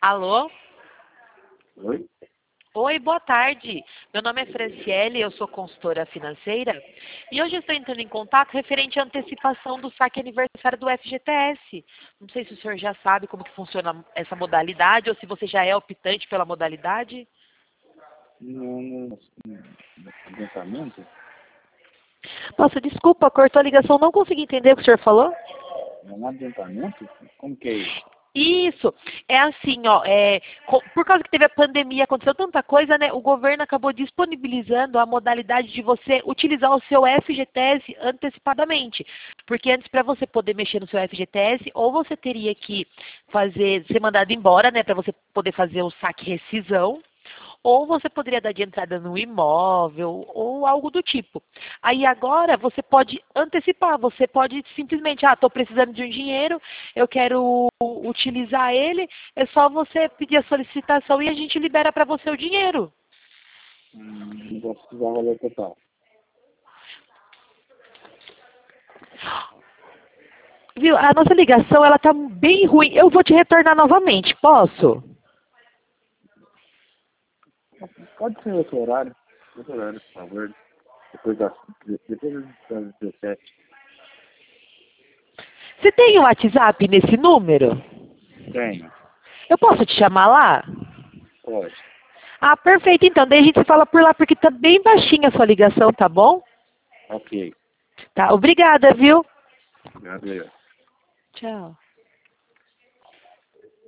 Alô? Oi? Oi, boa tarde. Meu nome é Franciele, eu sou consultora financeira e hoje eu estou entrando em contato referente à antecipação do saque aniversário do FGTS. Não sei se o senhor já sabe como que funciona essa modalidade ou se você já é optante pela modalidade. No adiantamento? Nossa, desculpa, cortou a ligação, não consegui entender o que o senhor falou. No adiantamento? Como que é isso? Isso, é assim, ó, por causa que teve a pandemia, aconteceu tanta coisa, né? O governo acabou disponibilizando a modalidade de você utilizar o seu FGTS antecipadamente. Porque antes, para você poder mexer no seu FGTS, ou você teria que ser mandado embora, né? Para você poder fazer o saque rescisão. Ou você poderia dar de entrada no imóvel, ou algo do tipo. Aí agora você pode antecipar, você pode simplesmente, estou precisando de um dinheiro, eu quero utilizar ele, é só você pedir a solicitação e a gente libera para você o dinheiro. Não vou precisar valor total. Viu? A nossa ligação, ela tá bem ruim. Eu vou te retornar novamente, posso? Pode ser outro horário, por favor. Depois das 17. Você tem o WhatsApp nesse número? Tenho. Eu posso te chamar lá? Pode. Ah, perfeito. Então, daí a gente se fala por lá, porque tá bem baixinha a sua ligação, tá bom? Ok. Tá, obrigada, viu? Obrigado. Tchau.